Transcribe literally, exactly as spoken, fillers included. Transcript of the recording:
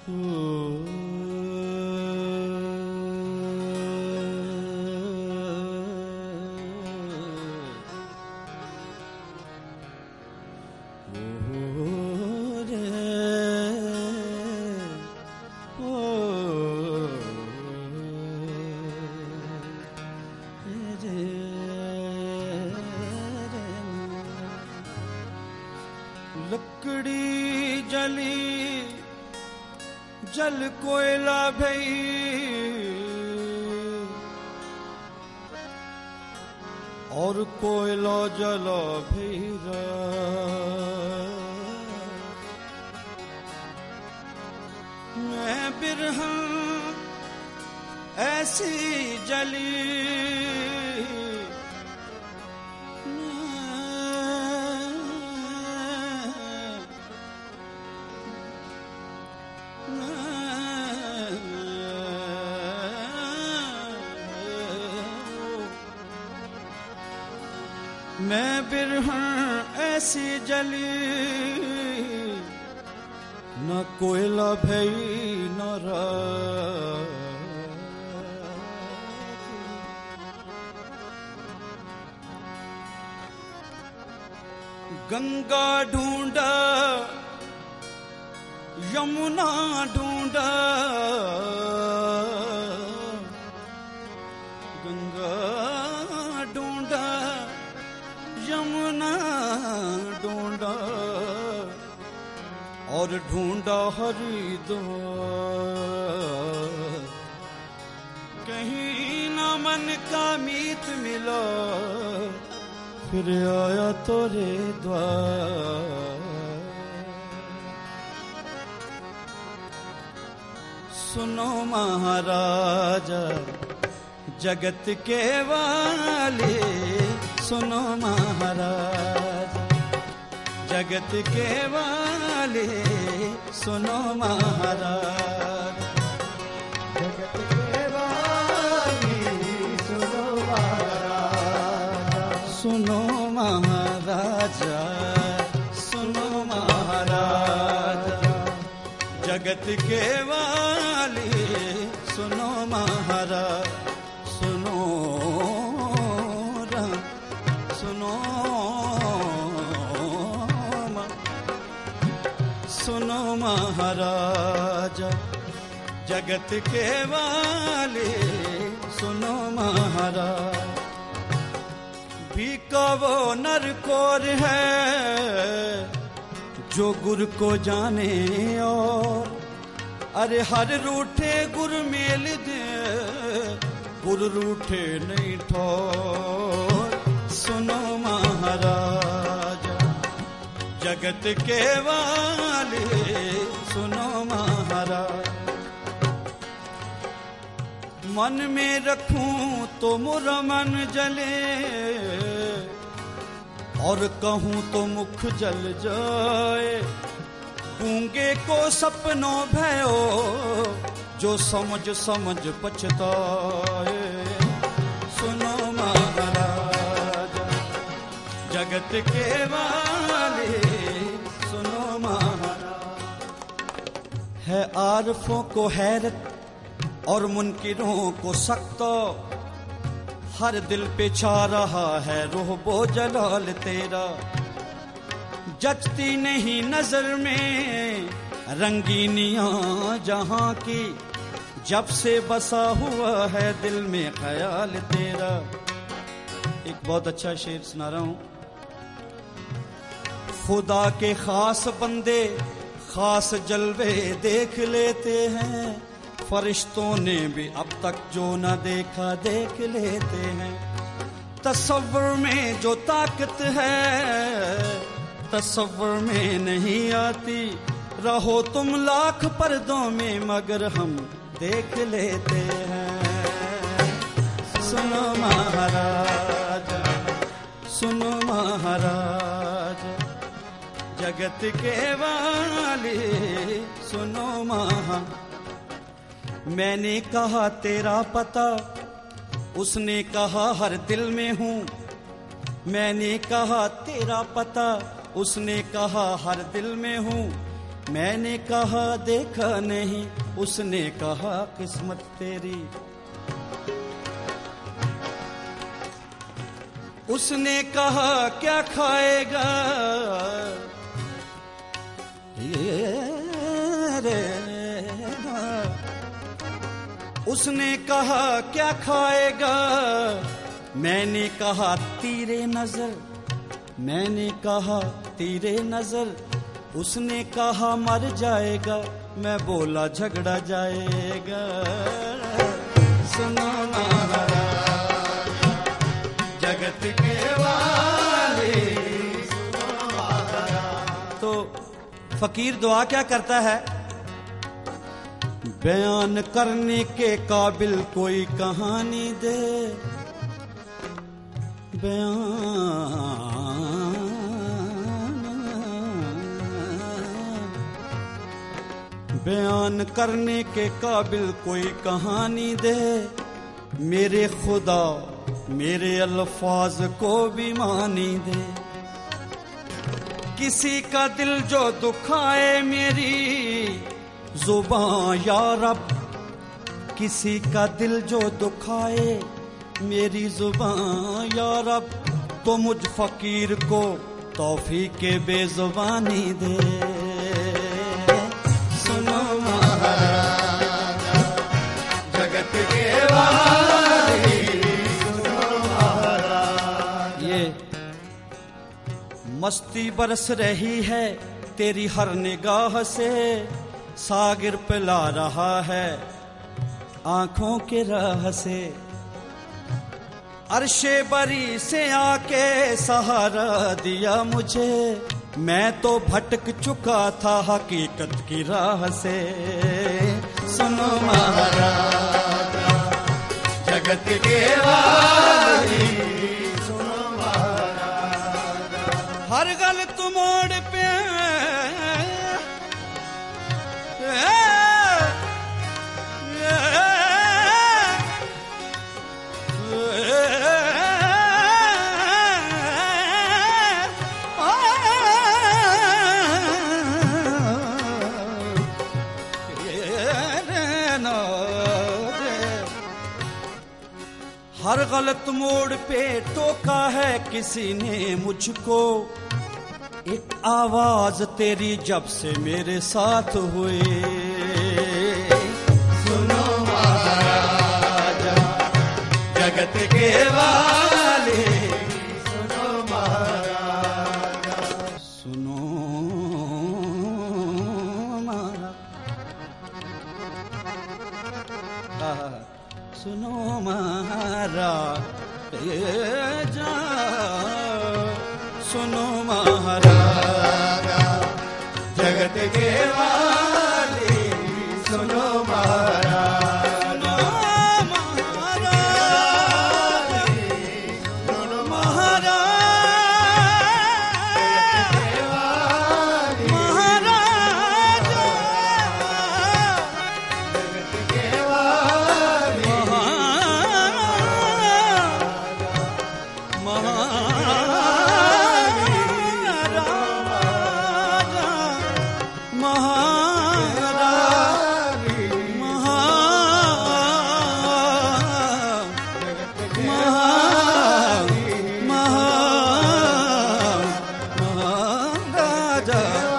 लकड़ी जली जल कोयला भई और कोयला जला भैरा मैं बिरहन ऐसी जली मैं बिरहन ऐसी जली न कोयला भई न रात गंगा ढूंढा यमुना ढूंढा गंगा ढूंढा यमुना ढूंढा और ढूंढा हरिद्वार कहीं न मन का मीत मिला फिर आया तोरे द्वार सुनो महाराजा जगत के वाले सुनो महाराज जगत के वाले सुनो महाराज जगत के वाले सुनो महाराज सुनो महाराजा सुनो महाराज जगत के वाले सुनो महाराज सुनो सुनो सुनो महाराज जगत के वाले सुनो महाराज भीका वो नर कौर है जो गुर को जाने और अरे हर रूठे गुर मेल दे गुर रूठे नहीं ठोर सुनो महाराज जगत के वाले सुनो महाराज मन में रखूं तो मुरा मन जले और कहूं तो मुख जल जाए गूंगे को सपनों भयो जो समझ समझ पछताए सुनो महाराज जगत के वाले सुनो महाराज है आरफों को हैरत और मुनकिरों को सख्त हर दिल पे छा रहा है रूह बो जलाल तेरा जचती नहीं नजर में रंगीनियां जहां की जब से बसा हुआ है दिल में ख्याल तेरा। एक बहुत अच्छा शेर सुना रहा हूं। खुदा के खास बंदे खास जलवे देख लेते हैं फरिश्तों ने भी अब तक जो न देखा देख लेते हैं। तसव्वुर में जो ताकत है तसव्वुर में नहीं आती रहो तुम लाख पर्दों में मगर हम देख लेते हैं। सुनो महाराज सुनो महाराज जगत के वाले सुनो महा मैंने कहा तेरा पता उसने कहा हर दिल में हूँ। मैंने कहा तेरा पता उसने कहा हर दिल में हूँ। मैंने कहा देखा नहीं, उसने कहा किस्मत तेरी। उसने कहा क्या खाएगा, ये रे उसने कहा क्या खाएगा। मैंने कहा तीरे नजर, मैंने कहा तीरे नजर। उसने कहा मर जाएगा, मैं बोला झगड़ा जाएगा। सुनो जगत के वाले, तो फकीर दुआ क्या करता है? बयान करने के काबिल कोई कहानी दे, बयान बयान करने के काबिल कोई कहानी दे। मेरे खुदा मेरे अल्फाज को भी मानी दे। किसी का दिल जो दुखाए मेरी जुबान या रब, किसी का दिल जो दुखाए मेरी जुबान या रब, तो मुझ फकीर को तौफीक बेजुबानी दे। सुनो महाराज जगत के वाली, सुनो महाराज। ये मस्ती बरस रही है तेरी हर निगाह से, सागिर पिला रहा है आंखों के राह से। अर्शे बरी से आके सहारा दिया मुझे, मैं तो भटक चुका था हकीकत की राह से। सुनो महाराज जगत के वाली, सुनो महाराज। हर गलत मोड़ पे हर गलत मोड़ पे टोका है किसी ने मुझको। एक आवाज तेरी जब से मेरे साथ हुई। सुनो महाराज जगत के वाले, सुनो महाराज। सुनो महाराज, सुनो महाराज जा, सुनो महाराज जगत के वाले, सुनो महाराज। महाराजा